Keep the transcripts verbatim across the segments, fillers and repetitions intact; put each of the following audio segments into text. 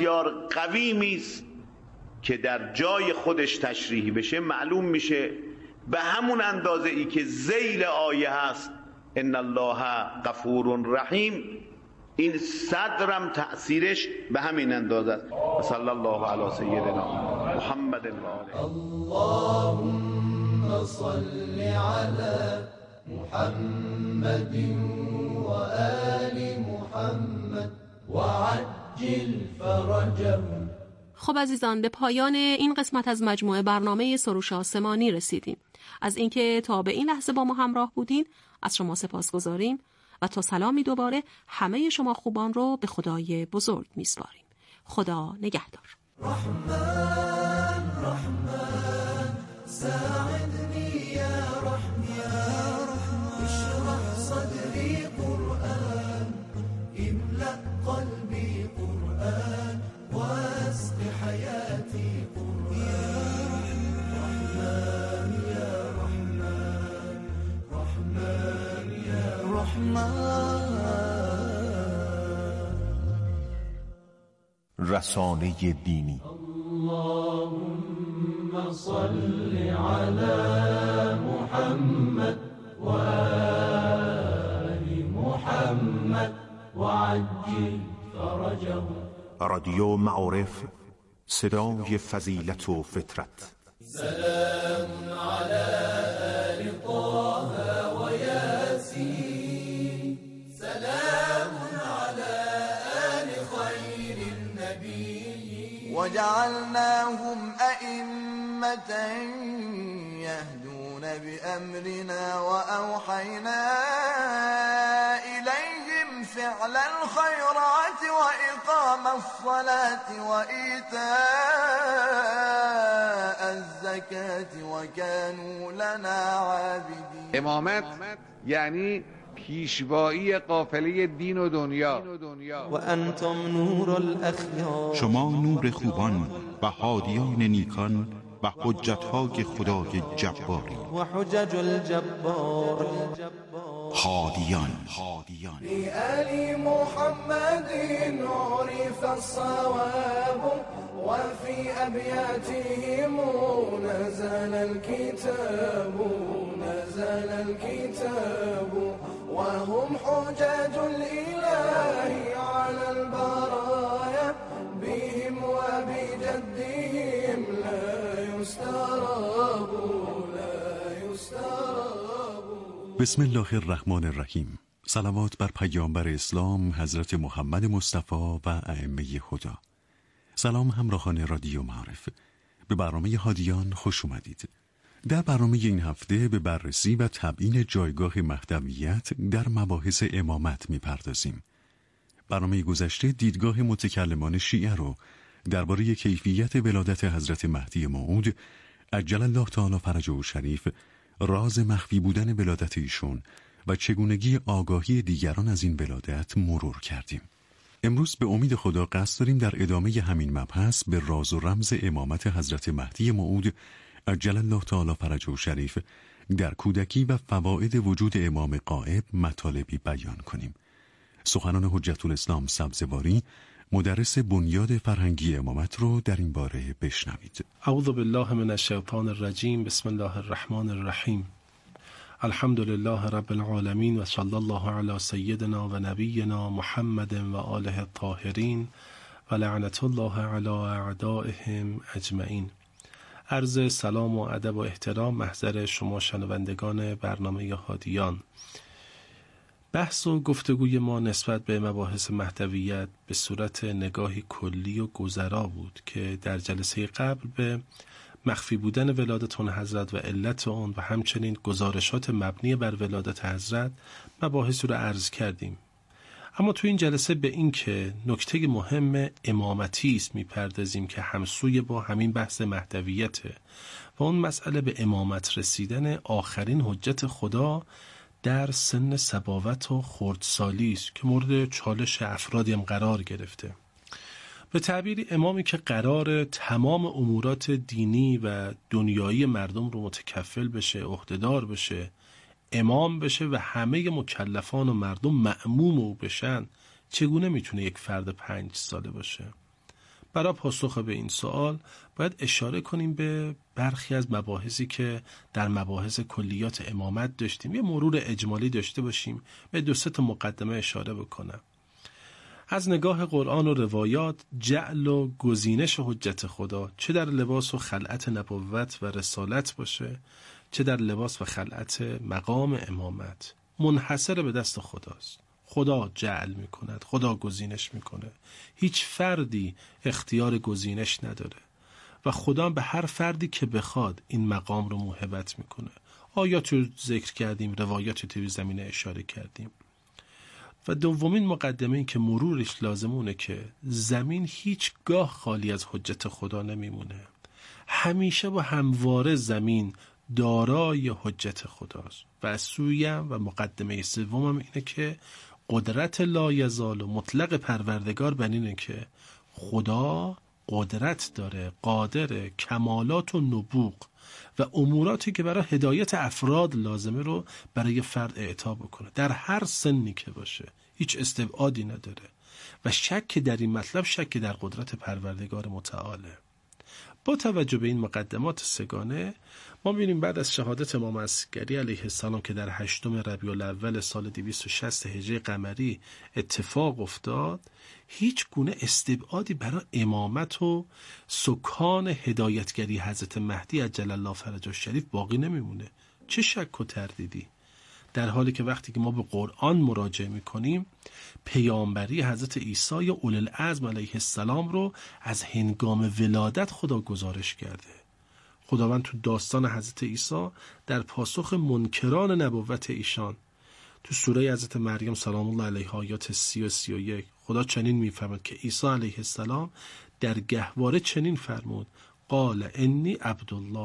بسیار قویمی است که در جای خودش تشریحی بشه معلوم میشه به همون اندازه ای که ذیل آیه هست ان الله غفور رحیم، این صدرم تأثیرش به همین اندازه است. صلی الله علی سیدنا محمد و آله. اللهم صل علی محمد و آل محمد و عجل فرجهم. خب عزیزان، به پایان این قسمت از مجموعه برنامه سروش آسمانی رسیدیم. از اینکه تا به این لحظه با ما همراه بودین از شما سپاسگزاریم و تا سلامی دوباره همه شما خوبان رو به خدای بزرگ میسپاریم. خدا نگهدار. رحمن رحمن ساعدنی یا رحمن یا رحمن اشرح صدری قرآن املأ قلبی قرآن واسق حياتي قرآن رحمن يا رحمن رحمن يا رحمن. رسانه دینی. اللهم صل على محمد و آل محمد و عجل فرجهم. رادیو معارف، صدای فضیلت و فطرت. سلام على آل طه و یاسین، سلام على آل خیر النبی وجعلناهم أئمة يهدون بأمرنا وأوحينا إليهم فعل الخيرات وإقام الصلاة وإيتاء الزكاة وكانوا لنا عابدين. امامت یعنی پیشوایی قافله دین و دنیا. و انتم نور الاخیار، شما نور خوبان و هادیان نیکان و حجت‌های خدای جباری و حجج الجبار. هادیان لآل محمد عرف الصواب وفي أبياتهم نزل الكتاب نزل الكتاب وهم حجاج الإله على البرايا بهم وبجدهم لا يستراب لا يستراب. بسم الله الرحمن الرحیم. صلوات بر پیامبر اسلام حضرت محمد مصطفی و ائمه هدا. سلام همراهان رادیو معارف، به برنامه هادیان خوش اومدید. در برنامه این هفته به بررسی و تبیین جایگاه مهدویت در مباحث امامت میپردازیم. برنامه گذشته دیدگاه متکلمان شیعه رو درباره کیفیت ولادت حضرت مهدی موعود عجل الله تعالی فرجه شریف، راز مخفی بودن ولادت ایشون و چگونگی آگاهی دیگران از این ولادت مرور کردیم. امروز به امید خدا قصد داریم در ادامه همین مبحث به راز و رمز امامت حضرت مهدی موعود عجل الله تعالی فرجه شریف در کودکی و فواید وجود امام غائب مطالبی بیان کنیم. سخنان حجت الاسلام سبزواری، مدرس بنیاد فرهنگی امامت رو در این باره بشنوید. اعوذ بالله من الشیطان الرجیم. بسم الله الرحمن الرحیم. الحمد لله رب العالمین و صلی الله علی سیدنا و نبینا محمد و آله الطاهرین و لعنت الله علی اعدائهم اجمعین. عرض سلام و ادب و احترام محضر شما شنوندگان برنامه هادیان. بحث و گفتگوی ما نسبت به مباحث مهدویت به صورت نگاهی کلی و گذرا بود که در جلسه قبل به مخفی بودن ولادت اون حضرت و علت اون و همچنین گزارشات مبنی بر ولادت حضرت مباحث رو عرض کردیم. اما تو این جلسه به این که نکته مهم امامتی است میپردازیم که همسوی با همین بحث مهدویته و اون مسئله به امامت رسیدن آخرین حجت خدا در سن صباوت و خردسالی است که مورد چالش افرادی هم قرار گرفته. به تعبیری امامی که قرار تمام امورات دینی و دنیایی مردم رو متکفل بشه، عهدهدار بشه، امام بشه و همه مکلفان و مردم مأموم او بشن، چگونه میتونه یک فرد پنج ساله باشه؟ برای پاسخ به این سوال باید اشاره کنیم به برخی از مباحثی که در مباحث کلیات امامت داشتیم. یه مرور اجمالی داشته باشیم، به دو سه تا مقدمه اشاره بکنم. از نگاه قرآن و روایات، جعل و گزینش حجت خدا چه در لباس و خلعت نبوت و رسالت باشه، چه در لباس و خلعت مقام امامت، منحصر به دست خداست. خدا جعل میکند، خدا گزینش میکنه. هیچ فردی اختیار گزینش نداره و خدا به هر فردی که بخواد این مقام رو موهبت میکنه. آیات رو ذکر کردیم، روایات توی زمینه اشاره کردیم. و دومین مقدمه این که مرورش لازمونه که زمین هیچ گاه خالی از حجت خدا نمیمونه. همیشه و همواره زمین دارای حجت خداست. و از سویم و مقدمه سومم اینه که قدرت لایزال و مطلق پروردگار بر اینه که خدا قدرت داره، قادر، کمالات و نبوغ و اموراتی که برای هدایت افراد لازمه رو برای فرد اعطا بکنه در هر سنی که باشه. هیچ استبعادی نداره و شک در این مطلب شک در قدرت پروردگار متعاله. با توجه به این مقدمات سگانه ما می‌بینیم بعد از شهادت امام عسکری علیه السلام که در هشتم ربیع الاول سال دویست و شصت هجری قمری اتفاق افتاد، هیچ گونه استبعادی برای امامت و سکان هدایتگری حضرت مهدی عجل الله فرجه الشریف باقی نمیمونه. چه شک و تردیدی، در حالی که وقتی که ما به قرآن مراجعه میکنیم پیامبری حضرت عیسی اولوالعزم علیه السلام رو از هنگام ولادت خدا گزارش کرده. خداوند تو داستان حضرت عیسی در پاسخ منکران نبوت ایشان تو سوره حضرت مریم سلام الله علیها آیات سی و سی و یک خدا چنین میفرماد که عیسی علیه السلام در گهواره چنین فرمود: قال انی عبدالله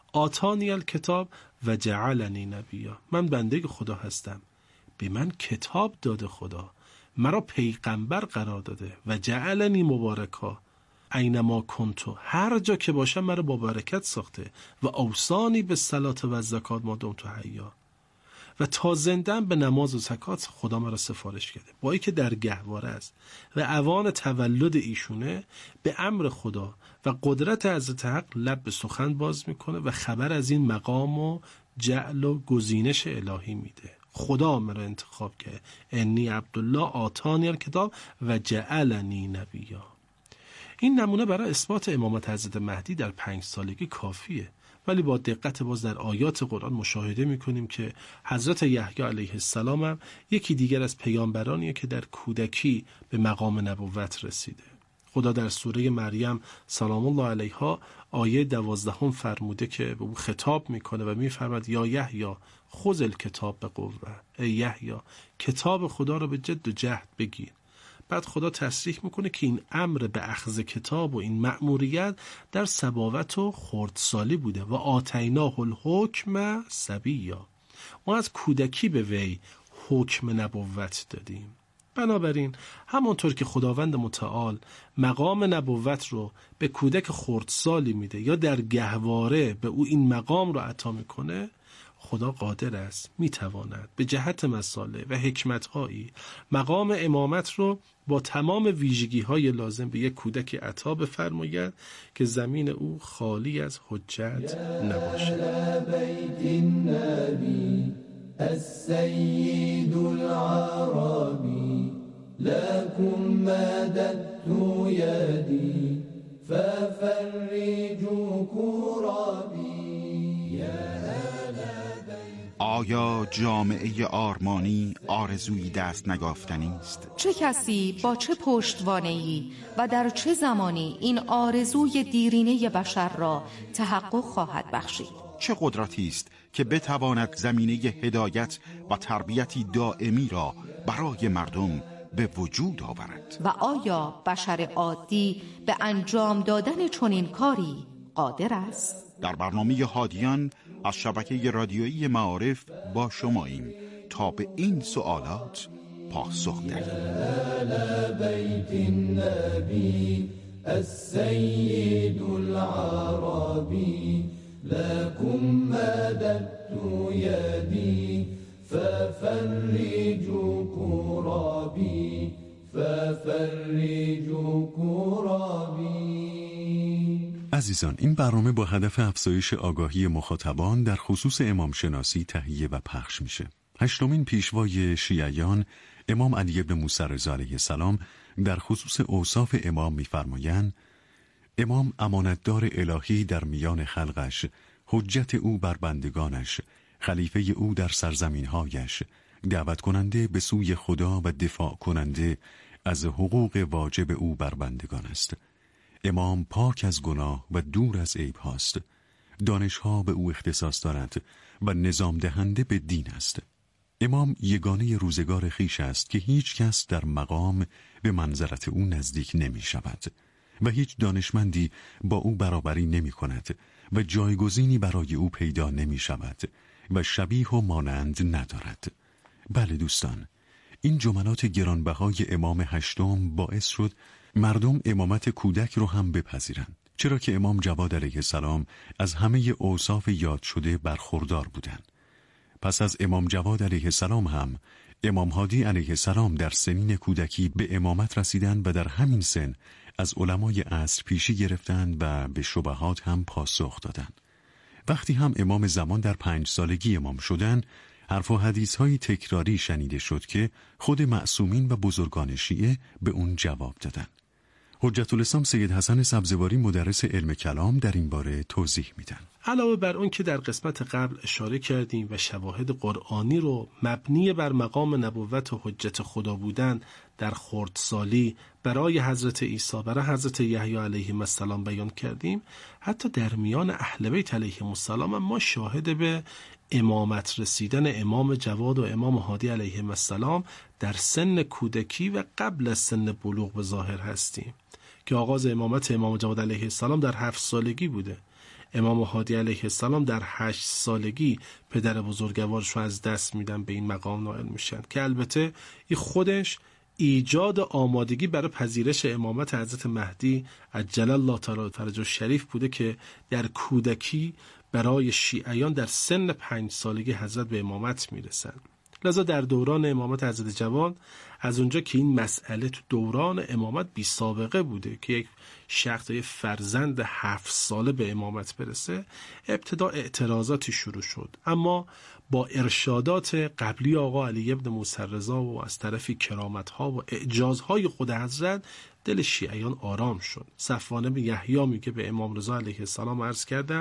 آتانی الکتاب و جعلنی نبیا. من بنده خدا هستم، به من کتاب داده خدا، مرا پیغمبر قرار داده و جعلنی مبارکا اینما کنتو، هر جا که باشم مرا با برکت ساخته و اوصانی به صلات و زکات ما دمت حیا، و تا زندم به نماز و زکات خدا مرا سفارش کرده. با اینکه در گهواره است و اوان تولد ایشونه، به امر خدا و قدرت حضرت حق لب به سخن باز میکنه و خبر از این مقام و جعل و گزینش الهی میده. خدا مرا انتخاب کرد، انی عبدالله آتانی الکتاب و جعلنی نبیا. این نمونه برای اثبات امامت حضرت مهدی در پنج سالگی کافیه، ولی با دقت باز در آیات قرآن مشاهده میکنیم که حضرت یحیی علیه السلام هم یکی دیگر از پیامبرانیه که در کودکی به مقام نبوت رسیده. خدا در سوره مریم سلام الله علیها آیه دوازدهم فرموده که به او خطاب میکنه و میفرماد یا یحیی خذ الکتاب به قوه، ای یحیی کتاب خدا رو به جد و جهد بگیر. بعد خدا تصریح میکنه که این امر به اخذ کتاب و این مأموریت در صباوت و خردسالی بوده و آتیناه الحکم صبیا، ما از کودکی به وی حکم نبوت دادیم. بنابراین همانطور که خداوند متعال مقام نبوت رو به کودک خردسالی میده یا در گهواره به او این مقام رو عطا میکنه، خدا قادر است، میتواند به جهت مصالح و حکمتهایی مقام امامت رو با تمام ویژگی‌های لازم به یک کودک عطا بفرماید که زمین او خالی از حجت نباشد. السيد العربي لكم مددت يدي ففرجوا كربي. آیا جامعه آرمانی آرزوی دست نگافتنی است؟ چه کسی با چه پشتوانه‌ای و در چه زمانی این آرزوی دیرینه بشر را تحقق خواهد بخشید؟ چه قدرتی است که بتواند زمینه هدایت و تربیتی دائمی را برای مردم به وجود آورد؟ و آیا بشر عادی به انجام دادن چنین کاری قادر است؟ در برنامه هادیان از شبکه رادیویی معارف با شماییم تا به این سوالات پاسخ دهیم. السيد العربي لكم مددت يدي ففرجوا كربي ففرجوا كربي. عزیزان، این برنامه با هدف افزایش آگاهی مخاطبان در خصوص امام شناسی تهیه و پخش میشه. هشتمین پیشوای شیعیان امام علی بن موسی رضا علیه السلام در خصوص اوصاف امام می‌فرمایند: امام امانتدار الهی در میان خلقش، حجت او بر بندگانش، خلیفه او در سرزمین‌هایش، دعوت کننده به سوی خدا و دفاع کننده از حقوق واجب او بر بندگان است. امام پاک از گناه و دور از عیب هاست. دانشها به او اختصاص دارد و نظام دهنده به دین است. امام یگانه روزگار خیش است که هیچ کس در مقام به منزلت او نزدیک نمی شود و هیچ دانشمندی با او برابری نمی کند و جایگزینی برای او پیدا نمی شود و شبیه و مانند ندارد. بله دوستان، این جملات گرانبهای امام هشتم باعث شد مردم امامت کودک رو هم بپذیرند، چرا که امام جواد علیه السلام از همه اوصاف یاد شده برخوردار بودند. پس از امام جواد علیه السلام هم امام هادی علیه السلام در سنین کودکی به امامت رسیدند و در همین سن از علمای عصر پیشی گرفتند و به شبهات هم پاسخ دادند. وقتی هم امام زمان در پنج سالگی امام شدند، حرف و حدیث های تکراری شنیده شد که خود معصومین و بزرگان شیعه به اون جواب دادند. حجت الاسلام سید حسن سبزواری مدرس علم کلام در این باره توضیح میدن. علاوه بر اون که در قسمت قبل اشاره کردیم و شواهد قرآنی رو مبنی بر مقام نبوت و حجت خدا بودن در خردسالی برای حضرت عیسی، برای حضرت یحیی علیه السلام بیان کردیم، حتی در میان اهل بیت علیهم السلام ما شاهد به امامت رسیدن امام جواد و امام هادی علیهم السلام در سن کودکی و قبل از سن بلوغ به ظاهر هستیم که آغاز امامت امام جواد علیه السلام در هفت سالگی بوده. امام هادی علیه السلام در هشت سالگی پدر بزرگوارش رو از دست میدن، به این مقام نائل میشن که البته این خودش ایجاد آمادگی برای پذیرش امامت حضرت مهدی عجل الله تعالی فرجه شریف بوده که در کودکی برای شیعیان در سن پنج سالگی حضرت به امامت میرسند. لذا در دوران امامت حضرت جواد، از اونجا که این مسئله تو دوران امامت بی سابقه بوده که یک شخص یک فرزند هفت ساله به امامت برسه، ابتدا اعتراضاتی شروع شد، اما با ارشادات قبلی آقا علی بن موسی رضا و از طرفی کرامت‌ها و اعجازهای خود حضرت دل شیعیان آرام شد. صفوان بن یحیی میگه به امام رضا علیه السلام عرض کردم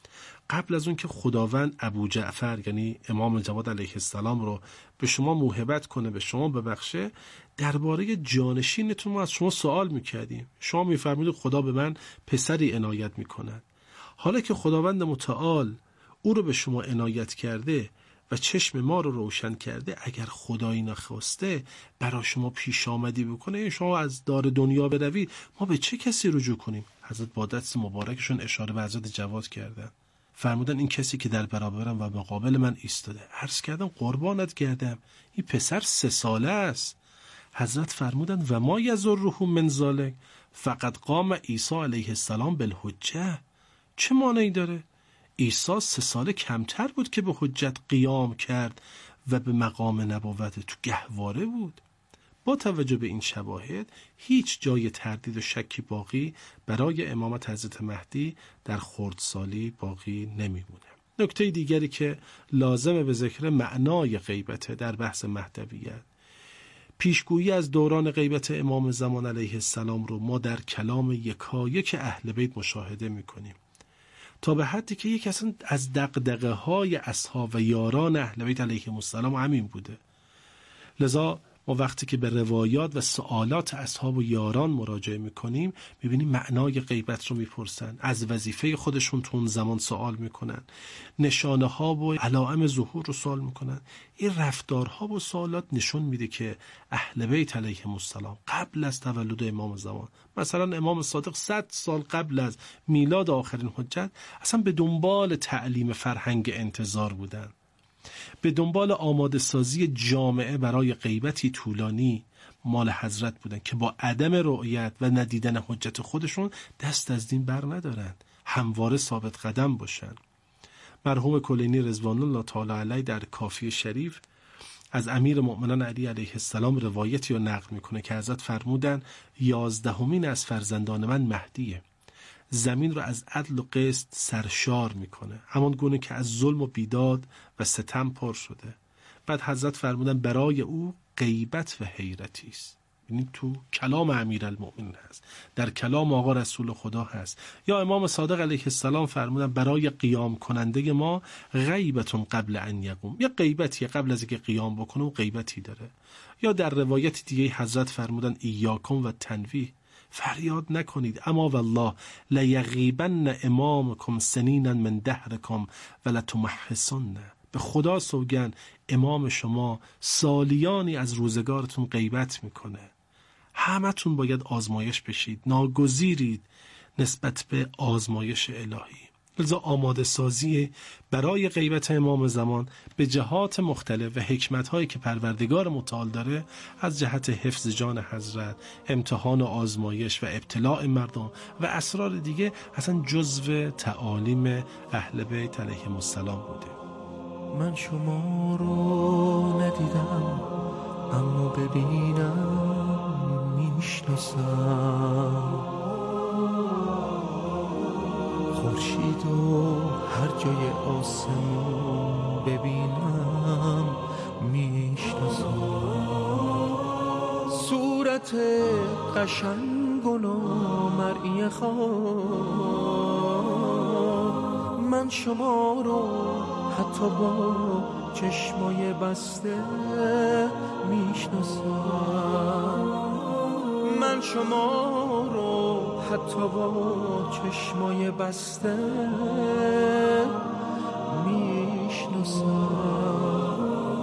قبل از اون که خداوند ابو جعفر یعنی امام جواد علیه السلام رو به شما موهبت کنه، به شما ببخشه، درباره جانشینتون ما از شما سوال میکردیم. شما میفرمایید خدا به من پسری عنایت میکند. حالا که خداوند متعال او رو به شما عنایت کرده و چشم ما رو روشن کرده، اگر خدایی نخواسته برای شما پیش آمدی بکنه، شما از دار دنیا بروید، ما به چه کسی رجوع کنیم؟ حضرت با دست مبارکشون اشاره به حضرت جواد کردن، فرمودن این کسی که در برابرم و مقابل من ایستاده. عرض کردم قربانت کردم این پسر سه ساله است. حضرت فرمودن و ما یضره من ذلک فقط قام عیسی علیه السلام بالحجه. چه مانعی داره؟ عیسی سه ساله کمتر بود که به حجت قیام کرد و به مقام نبوت تو گهواره بود. با توجه به این شواهد هیچ جای تردید و شکی باقی برای امامت حضرت مهدی در خردسالی باقی نمیمونه. نکته دیگری که لازمه به ذکر معنای غیبت در بحث مهدویت، پیشگویی از دوران غیبت امام زمان علیه السلام رو ما در کلام یکایک اهل بیت مشاهده میکنیم، تا به حدی که یک اصلا از دغدغه های اصحاب و یاران اهل بیت علیهم السلام همین بوده. لذا ما وقتی که به روایات و سوالات اصحاب و یاران مراجعه میکنیم، میبینیم معنای غیبت رو میپرسن، از وظیفه خودشون تو اون زمان سوال میکنن، نشانه ها و علائم ظهور رو سوال میکنن. این رفتارها و سوالات نشون میده که اهل بیت علیهم السلام قبل از تولد امام زمان، مثلا امام صادق صد سال قبل از میلاد آخرین حجت، اصلا به دنبال تعلیم فرهنگ انتظار بودن، به دنبال آماده سازی جامعه برای غیبتی طولانی مال حضرت بودن که با عدم رؤیت و ندیدن حجت خودشون دست از دین بر ندارن، همواره ثابت قدم باشن. مرحوم کلینی رضوان الله تعالی علیه در کافی شریف از امیر مؤمنان علی علیه السلام روایتی رو نقل میکنه که حضرت فرمودن یازدهمین از فرزندان من مهدیه. زمین رو از عدل و قسط سرشار میکنه، همان گونه که از ظلم و بیداد و ستم پر شده. بعد حضرت فرمودن برای او غیبت و حیرتی است. یعنی تو کلام امیرالمؤمنین هست، در کلام آقا رسول خدا هست. یا امام صادق علیه السلام فرمودن برای قیام کننده ما غیبتون قبل ان یقوم، یا غیبتی قبل از اینکه قیام بکنه و غیبتی داره. یا در روایت دیگه حضرت فرمودن ایاکم و تنویه، فریاد نکنید، اما والله لیغیبن امامکم سنینا من دهرکم ولتمحصن، به خدا سوگن امام شما سالیانی از روزگارتون غیبت میکنه. همتون باید آزمایش بشید، ناگزیرید نسبت به آزمایش الهی. لذا آماده سازی برای غیبت امام زمان به جهات مختلف و حکمت‌هایی که پروردگار متعال داره، از جهت حفظ جان حضرت، امتحان و آزمایش و ابتلاع مردم و اسرار دیگه، اصلا جزو تعالیم اهل بیت علیهم السلام بوده. من شما رو ندیدم اما ببینم میشناسم، خورشید و هر جای آسمون ببینم میشناسم، صورت قشنگ و نامرئی خواب. من شما رو حتی با چشمای بسته میشناسم، من شما رو حتی با چشمای بسته میشناسم.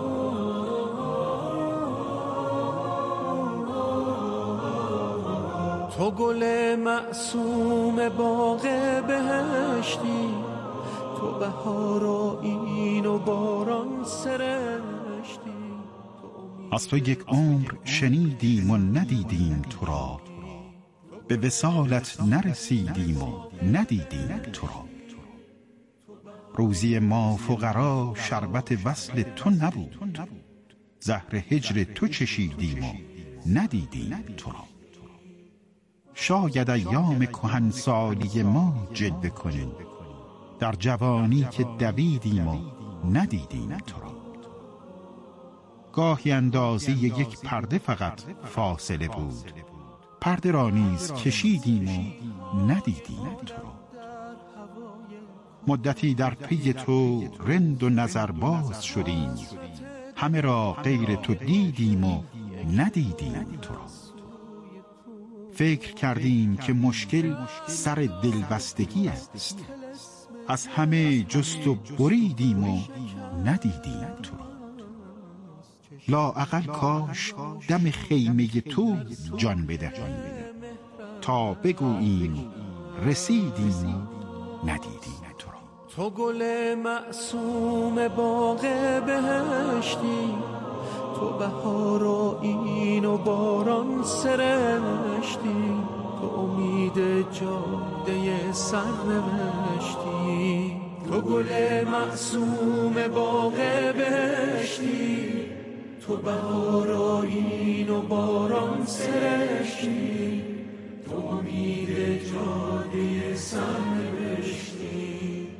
تو گل معصوم باغ بهشتی، تو بهار و این و باران سرشتی. از تو یک عمر شنیدیم و ندیدیم تو را، به وصالت نرسیدیم و ندیدیم تو را. روزی ما فقرا شربت وصل تو نبود، زهر هجر تو چشیدیم و ندیدیم تو را. شاید ایام کهنسالی ما جلوه کنیم، در جوانی که دویدیم و ندیدیم تو را. گاهی اندازه یک پرده فقط فاصله بود، پرده را نیز کشیدیم و ندیدیم تو را. مدتی در پی تو رند و نظرباز شدیم، همه را غیر تو دیدیم و ندیدیم تو را. فکر کردیم که مشکل سر دلبستگی است، از همه جست و بریدیم و ندیدیم تو را. لااقل کاش دم خیمه تو جان بدهیم، تا بگوییم رسیدیم و ندیدیم تو را. تو گل معصوم باغ بهشتی، تو بهار و این و باران سرشتی، تو امید جاده سرنوشتی. تو گل معصوم باغ بهشتی، تو بهار و این و باران سرشتی، تو امید جاده سرنوشتی.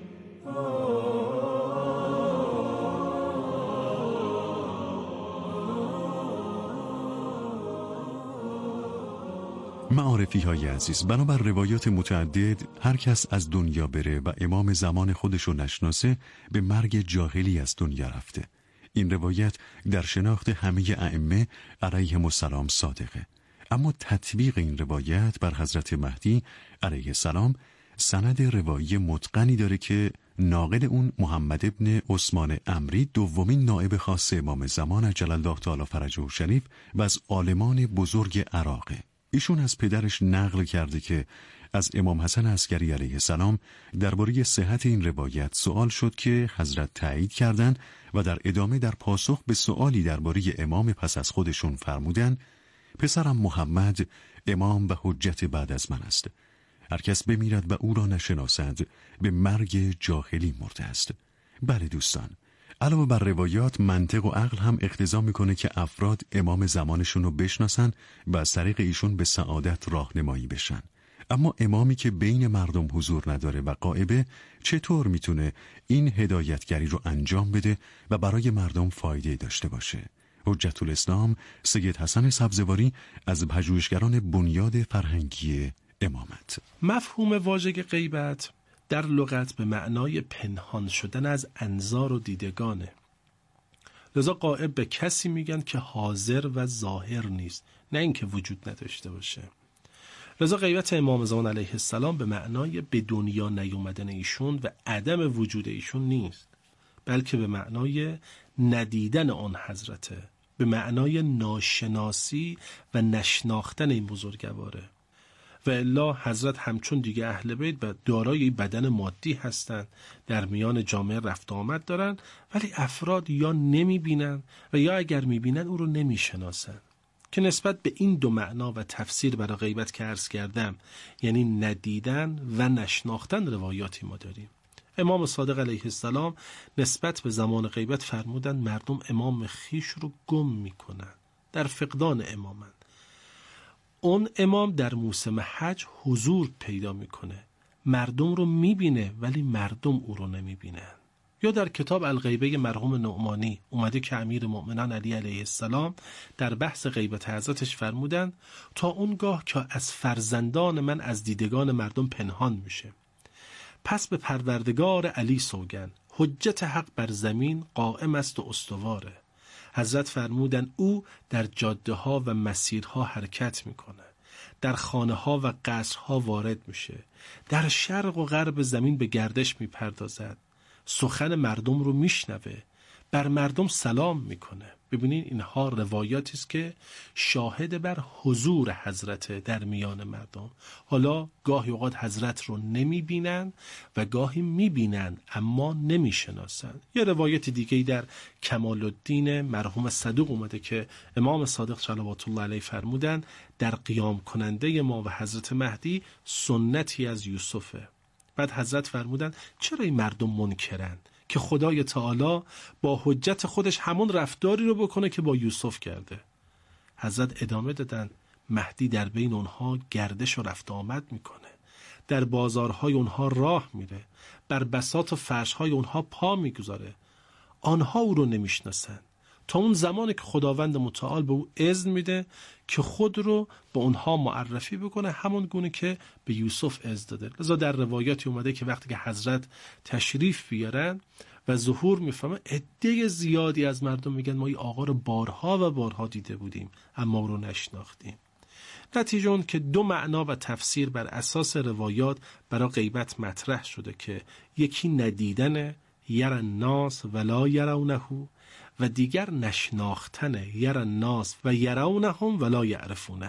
معارفی های عزیز، بنابر روایات متعدد هر کس از دنیا بره و امام زمان خودشو نشناسه به مرگ جاهلی از دنیا رفته. این روایت در شناخت همه ائمه علیهم السلام صادقه، اما تطبیق این روایت بر حضرت مهدی علیه السلام سند روایی متقنی داره که ناقل اون محمد ابن عثمان عمری، دومین نائب خاص امام زمان عجل الله تعالی فرجه شریف و از عالمان بزرگ عراقه. ایشون از پدرش نقل کرده که از امام حسن عسکری علیه السلام درباره صحت این روایت سوال شد که حضرت تایید کردند و در ادامه در پاسخ به سوالی درباره امام پس از خودشون فرمودند: پسرم محمد امام و حجت بعد از من است. هر کس بمیرد و او را نشناسد به مرگ جاهلی مرده است. بله دوستان، علاوه بر روایات، منطق و عقل هم اقتضا میکنه که افراد امام زمانشون رو بشناسن و از طریق ایشون به سعادت راهنمایی بشن. اما امامی که بین مردم حضور نداره و غائبه چطور میتونه این هدایتگری رو انجام بده و برای مردم فایده داشته باشه؟ حجت الاسلام سید حسن سبزواری از پژوهشگران بنیاد فرهنگی امامت. مفهوم واژه غیبت در لغت به معنای پنهان شدن از انظار و دیدگانه. لذا غائب به کسی میگن که حاضر و ظاهر نیست، نه اینکه وجود نداشته باشه. لذا غیبت امام زمان علیه السلام به معنای به دنیا نیومدن ایشون و عدم وجود ایشون نیست، بلکه به معنای ندیدن آن حضرته، به معنای ناشناسی و نشناختن این بزرگواره. و الا حضرت همچون دیگه اهل بیت و دارای بدن مادی هستند، در میان جامعه رفت آمد دارن، ولی افراد یا نمی بینن و یا اگر می بینن او رو نمی شناسن، که نسبت به این دو معنا و تفسیر برای غیبت که عرض کردم، یعنی ندیدن و نشناختن، روایاتی ما داریم. امام صادق علیه السلام نسبت به زمان غیبت فرمودن مردم امام خیش رو گم میکنن، در فقدان امامن. اون امام در موسم حج حضور پیدا میکنه، مردم رو میبینه ولی مردم او رو نمیبینن. یا در کتاب الغیبه مرحوم نعمانی اومده که امیر مؤمنان علی علیه السلام در بحث غیبت حضرتش فرمودن تا اونگاه که از فرزندان من از دیدگان مردم پنهان میشه، پس به پروردگار علی سوگن، حجت حق بر زمین قائم است و استواره. حضرت فرمودن او در جاده ها و مسیرها حرکت میکنه، در خانه ها و قصرها وارد میشه، در شرق و غرب زمین به گردش میپردازد، سخن مردم رو میشنوه، بر مردم سلام میکنه. ببینین اینها روایاتی است که شاهد بر حضور حضرت در میان مردم. حالا گاهی اوقات حضرت رو نمیبینن و گاهی میبینن اما نمیشناسن. یه روایت دیگه در کمال الدین مرحوم صدوق اومده که امام صادق صلوات الله علیه فرمودن در قیام کننده ما و حضرت مهدی سنتی از یوسفه. بعد حضرت فرمودن چرا این مردم منکرن که خدای تعالی با حجت خودش همون رفتاری رو بکنه که با یوسف کرده؟ حضرت ادامه دادن مهدی در بین اونها گردش و رفت آمد میکنه، در بازارهای اونها راه میره، بر بساط و فرشهای اونها پا میگذاره. آنها او رو نمیشناسن تا اون زمانی که خداوند متعال به او اذن میده که خود رو به اونها معرفی بکنه، همون گونه که به یوسف اذن داده. لذا در روایاتی اومده که وقتی که حضرت تشریف بیارن و ظهور میفهمه، عده زیادی از مردم میگن ما این آقا رو بارها و بارها دیده بودیم اما او رو نشناختیم. نتیجه اون که دو معنا و تفسیر بر اساس روایات برای غیبت مطرح شده که یکی ندیدن یر الناس ولا یرونه و دیگر نشناختن یر الناس و یرونهم ولا یعرفونه،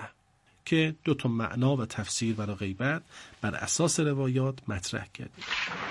که دو تا معنا و تفسیر برای غیبت بر اساس روایات مطرح کردیم.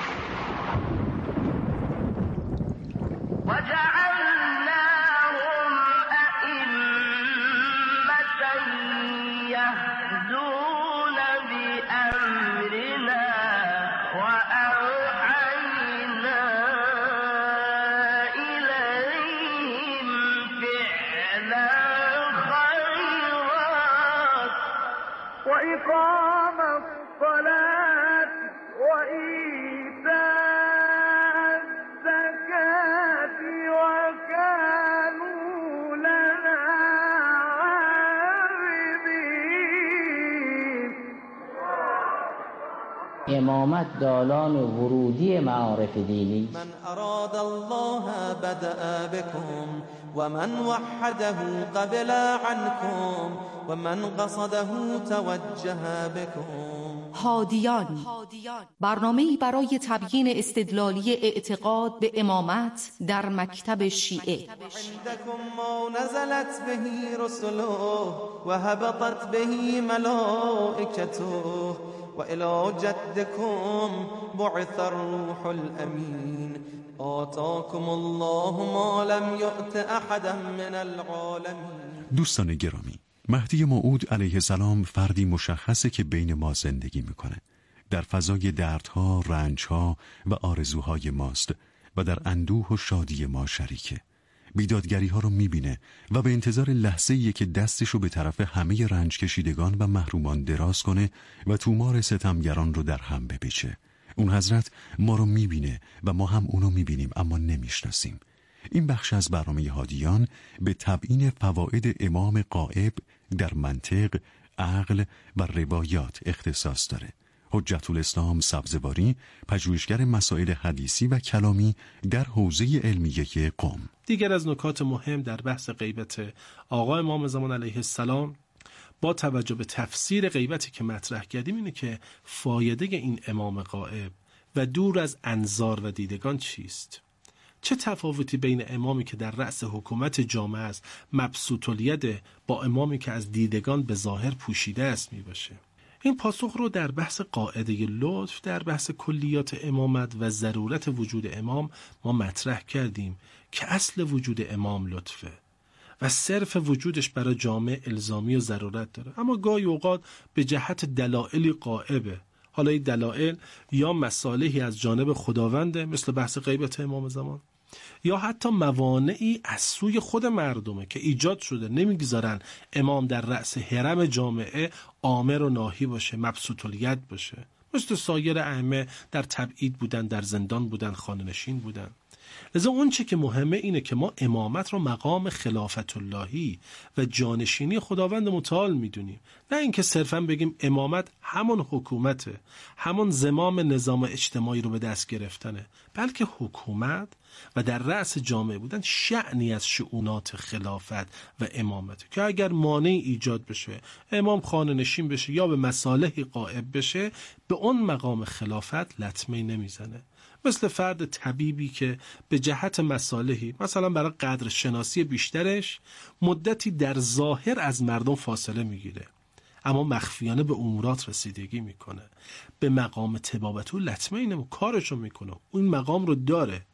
امامت دالان ورودی معارف دینی. من اراد الله بدأ بكم ومن وحده قبل عنكم ومن قصده توجه بكم. هادیان، برنامه‌ای برای تبیین استدلالی اعتقاد به امامت در مکتب شیعه. عندكم ما نزلت به رسله و هبطت به ملائکته و الى جدكم بعث الروح الامین آتاكم الله ما لم یؤت احدا من العالمین. دوستان گرامی، مهدی موعود علیه السلام فردی مشخصه که بین ما زندگی میکنه، در فضای دردها، رنجها و آرزوهای ماست و در اندوه و شادی ما شریکه. بیدادگری ها رو میبینه و به انتظار لحظه‌ایه که دستشو به طرف همه رنج کشیدگان و محرومان دراز کنه و تومار ستمگران رو در هم بپیچه. اون حضرت ما رو میبینه و ما هم اونو میبینیم اما نمیشناسیم. این بخش از برنامه هادیان به تبیین فواید امام غائب در منطق، عقل و روایات اختصاص داره. حجت الاسلام سبزواری، پژوهشگر مسائل حدیثی و کلامی در حوزه علمیه قم. دیگر از نکات مهم در بحث غیبت آقا امام زمان علیه السلام با توجه به تفسیر غیبتی که مطرح کردیم اینه که فایده این امام غائب و دور از انظار و دیدگان چیست؟ چه تفاوتی بین امامی که در رأس حکومت جامعه است مبسوط الید با امامی که از دیدگان به ظاهر پوشیده است می باشه؟ این پاسخ رو در بحث قاعده لطف، در بحث کلیات امامت و ضرورت وجود امام ما مطرح کردیم که اصل وجود امام لطفه و صرف وجودش برای جامعه الزامی و ضرورت داره، اما گاهی اوقات به جهت دلایلی غائبه. حالا این دلایل یا مصالحی از جانب خداونده مثل بحث غیبت امام زمان، یا حتی موانعی از سوی خود مردمه که ایجاد شده، نمیگذارن امام در رأس حرم جامعه آمر و ناهی باشه، مبسوط الید باشه، مثل سایر ائمه در تبعید بودن، در زندان بودن، خانه‌نشین بودن. لذا اون چه که مهمه اینه که ما امامت رو مقام خلافت اللهی و جانشینی خداوند متعال میدونیم، نه اینکه صرفا بگیم امامت همون حکومته، همون زمام نظام اجتماعی رو به دست گرفتنه، بلکه حکومت و در رأس جامعه بودن شأنی از شؤونات خلافت و امامت که اگر مانعی ایجاد بشه، امام خانه نشین بشه یا به مصالحی غائب بشه، به اون مقام خلافت لطمه نمیزنه. مثل فرد طبیبی که به جهت مصالحی، مثلا برای قدر شناسی بیشترش، مدتی در ظاهر از مردم فاصله میگیره اما مخفیانه به امورات رسیدگی میکنه، به مقام طبابت و لطمه اینه، کارشو میکنه، اون مقام رو داره.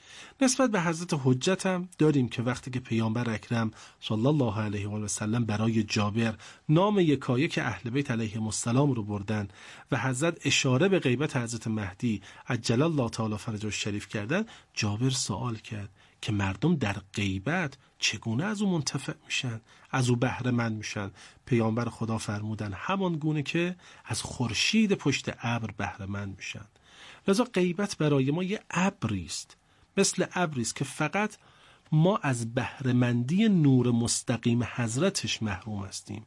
نسبت به حضرت حجت هم داریم که وقتی که پیامبر اکرم صلی الله علیه و سلم برای جابر نام یکایک اهل بیت علیهم السلام رو بردن و حضرت اشاره به غیبت حضرت مهدی عجل الله تعالی فرجه الشریف کردن، جابر سوال کرد که مردم در غیبت چگونه از او منتفع میشن، از او بهره مند میشن؟ پیامبر خدا فرمودن همان گونه که از خورشید پشت ابر بهره مند میشن. لذا غیبت برای ما یه ابری است، مثل ابری است که فقط ما از بهره‌مندی نور مستقیم حضرتش محروم هستیم،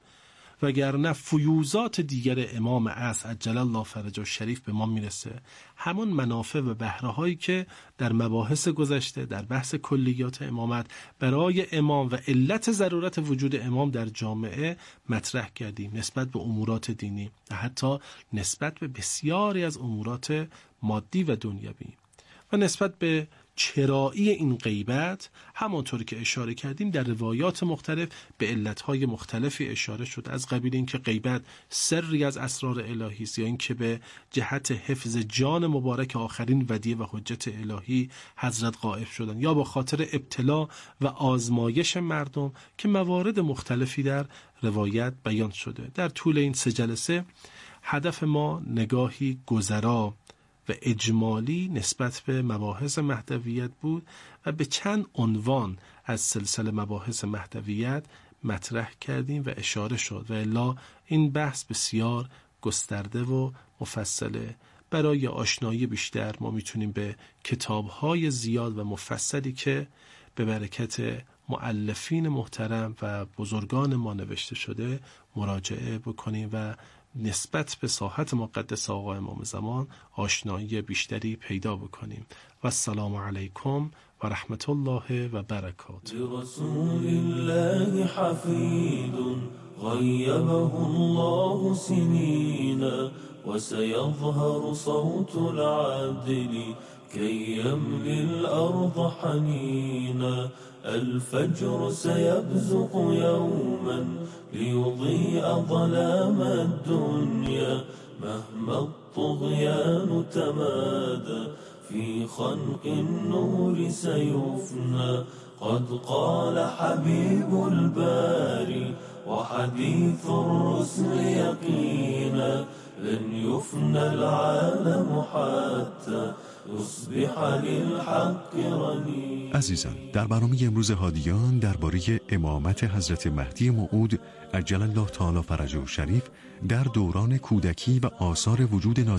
وگرنه فیوزات دیگر امام عصر عجل الله فرجه الشریف به ما میرسه، همون منافع و بهره هایی که در مباحث گذشته در بحث کلیات امامت برای امام و علت ضرورت وجود امام در جامعه مطرح کردیم، نسبت به امورات دینی و حتی نسبت به بسیاری از امورات مادی و دنیوی. و نسبت به چرایی این غیبت همانطور که اشاره کردیم در روایات مختلف به علتهای مختلفی اشاره شد، از قبیل این که غیبت سری از اسرار الهی است، یا این که به جهت حفظ جان مبارک آخرین ودیعه و حجت الهی حضرت غائب شدن، یا با خاطر ابتلا و آزمایش مردم که موارد مختلفی در روایت بیان شده. در طول این سه جلسه هدف ما نگاهی گذرا و اجمالی نسبت به مباحث مهدویت بود و به چند عنوان از سلسله مباحث مهدویت مطرح کردیم و اشاره شد و الا این بحث بسیار گسترده و مفصله. برای آشنایی بیشتر ما میتونیم به کتاب‌های زیاد و مفصلی که به برکت مؤلفین محترم و بزرگان ما نوشته شده مراجعه بکنیم و نسبت به ساحت مقدس آقا امام زمان آشنایی بیشتری پیدا بکنیم. و السلام علیکم و رحمت الله و برکاته. لرسول الله حفید غیبه الله سنین و سیظهر صوت العدل كي يملي الأرض حنينا. الفجر سيبزق يوما ليضيء ظلام الدنيا مهما الطغيان تمادى في خنق النور سيفنى. قد قال حبيب الباري وحديث الرسل يقينا لن يفنى العالم حتى يصبح للحق رنين. عزیزان، در برنامه امروز هادیان درباره امامت حضرت مهدی موعود عجل الله تعالی فرجه شریف در دوران کودکی و آثار وجود ناظر